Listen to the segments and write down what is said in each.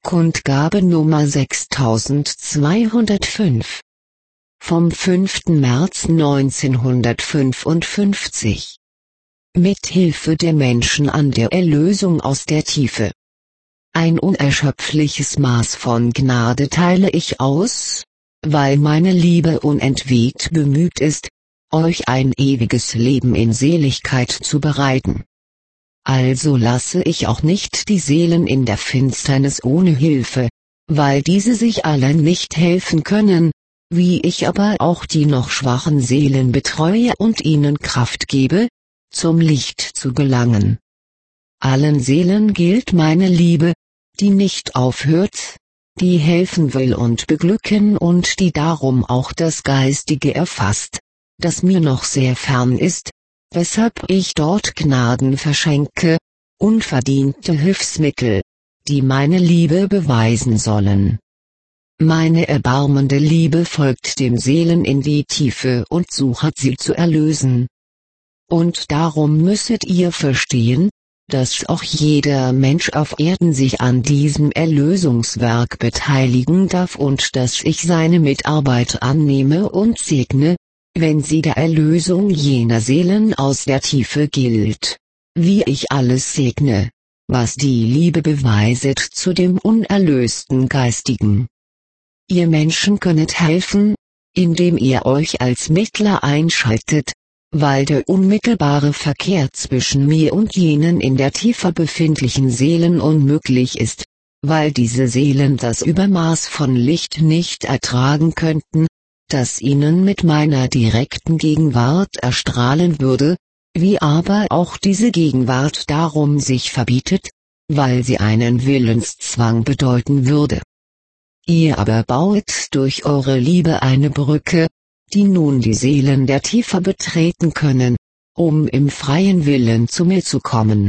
Kundgabe Nummer 6205 vom 5. März 1955. Mit Hilfe der Menschen an der Erlösung aus der Tiefe. Ein unerschöpfliches Maß von Gnade teile ich aus, weil meine Liebe unentwegt bemüht ist, euch ein ewiges Leben in Seligkeit zu bereiten. Also lasse ich auch nicht die Seelen in der Finsternis ohne Hilfe, weil diese sich allein nicht helfen können, wie ich aber auch die noch schwachen Seelen betreue und ihnen Kraft gebe, zum Licht zu gelangen. Allen Seelen gilt meine Liebe, die nicht aufhört, die helfen will und beglücken und die darum auch das Geistige erfasst, das mir noch sehr fern ist, weshalb ich dort Gnaden verschenke, unverdiente Hilfsmittel, die meine Liebe beweisen sollen. Meine erbarmende Liebe folgt den Seelen in die Tiefe und sucht sie zu erlösen. Und darum müsset ihr verstehen, dass auch jeder Mensch auf Erden sich an diesem Erlösungswerk beteiligen darf und dass ich seine Mitarbeit annehme und segne, wenn sie der Erlösung jener Seelen aus der Tiefe gilt, wie ich alles segne, was die Liebe beweiset zu dem unerlösten Geistigen. Ihr Menschen könnet helfen, indem ihr euch als Mittler einschaltet, weil der unmittelbare Verkehr zwischen mir und jenen in der Tiefe befindlichen Seelen unmöglich ist, weil diese Seelen das Übermaß von Licht nicht ertragen könnten, das ihnen mit meiner direkten Gegenwart erstrahlen würde, wie aber auch diese Gegenwart darum sich verbietet, weil sie einen Willenszwang bedeuten würde. Ihr aber bauet durch eure Liebe eine Brücke, die nun die Seelen der Tiefe betreten können, um im freien Willen zu mir zu kommen.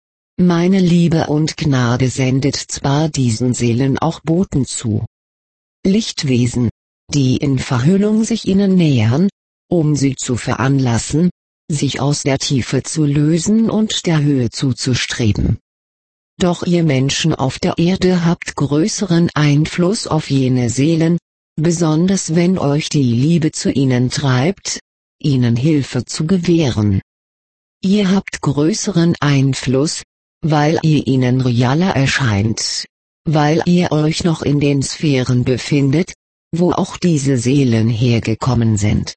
Meine Liebe und Gnade sendet zwar diesen Seelen auch Boten zu. Lichtwesen, die in Verhüllung sich ihnen nähern, um sie zu veranlassen, sich aus der Tiefe zu lösen und der Höhe zuzustreben. Doch ihr Menschen auf der Erde habt größeren Einfluss auf jene Seelen, besonders wenn euch die Liebe zu ihnen treibt, ihnen Hilfe zu gewähren. Ihr habt größeren Einfluss, weil ihr ihnen realer erscheint, weil ihr euch noch in den Sphären befindet, wo auch diese Seelen hergekommen sind.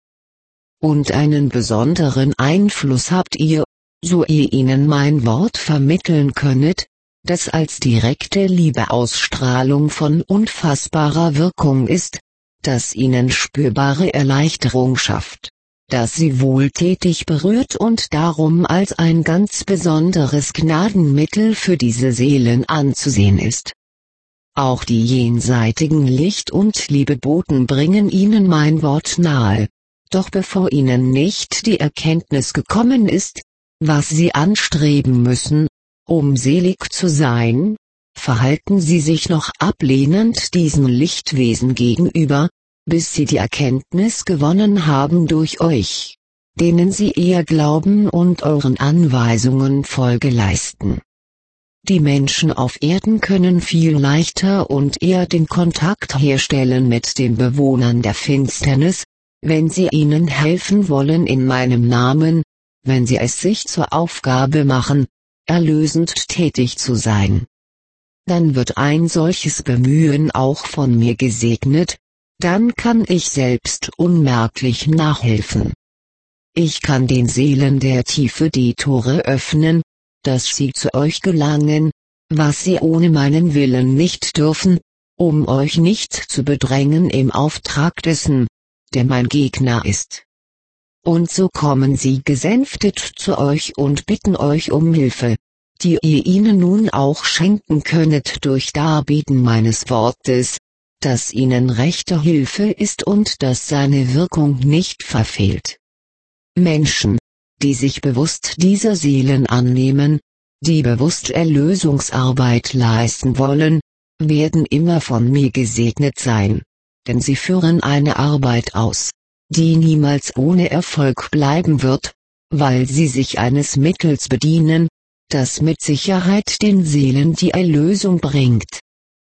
Und einen besonderen Einfluss habt ihr, so ihr ihnen mein Wort vermitteln könnet, das als direkte Liebeausstrahlung von unfassbarer Wirkung ist, das ihnen spürbare Erleichterung schafft, das sie wohltätig berührt und darum als ein ganz besonderes Gnadenmittel für diese Seelen anzusehen ist. Auch die jenseitigen Licht- und Liebeboten bringen ihnen mein Wort nahe, doch bevor ihnen nicht die Erkenntnis gekommen ist, was sie anstreben müssen, um selig zu sein, verhalten sie sich noch ablehnend diesen Lichtwesen gegenüber, bis sie die Erkenntnis gewonnen haben durch euch, denen sie eher glauben und euren Anweisungen Folge leisten. Die Menschen auf Erden können viel leichter und eher den Kontakt herstellen mit den Bewohnern der Finsternis, wenn sie ihnen helfen wollen in meinem Namen, wenn sie es sich zur Aufgabe machen, erlösend tätig zu sein. Dann wird ein solches Bemühen auch von mir gesegnet, dann kann ich selbst unmerklich nachhelfen. Ich kann den Seelen der Tiefe die Tore öffnen, dass sie zu euch gelangen, was sie ohne meinen Willen nicht dürfen, um euch nicht zu bedrängen im Auftrag dessen, der mein Gegner ist. Und so kommen sie gesänftet zu euch und bitten euch um Hilfe, die ihr ihnen nun auch schenken könnet durch Darbieten meines Wortes, das ihnen rechte Hilfe ist und das seine Wirkung nicht verfehlt. Menschen, die sich bewusst dieser Seelen annehmen, die bewusst Erlösungsarbeit leisten wollen, werden immer von mir gesegnet sein, denn sie führen eine Arbeit aus, die niemals ohne Erfolg bleiben wird, weil sie sich eines Mittels bedienen, das mit Sicherheit den Seelen die Erlösung bringt.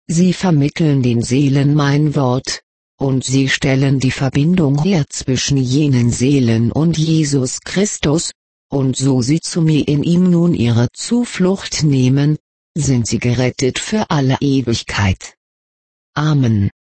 Sie vermitteln den Seelen mein Wort, und sie stellen die Verbindung her zwischen jenen Seelen und Jesus Christus, und so sie zu mir in ihm nun ihre Zuflucht nehmen, sind sie gerettet für alle Ewigkeit. Amen.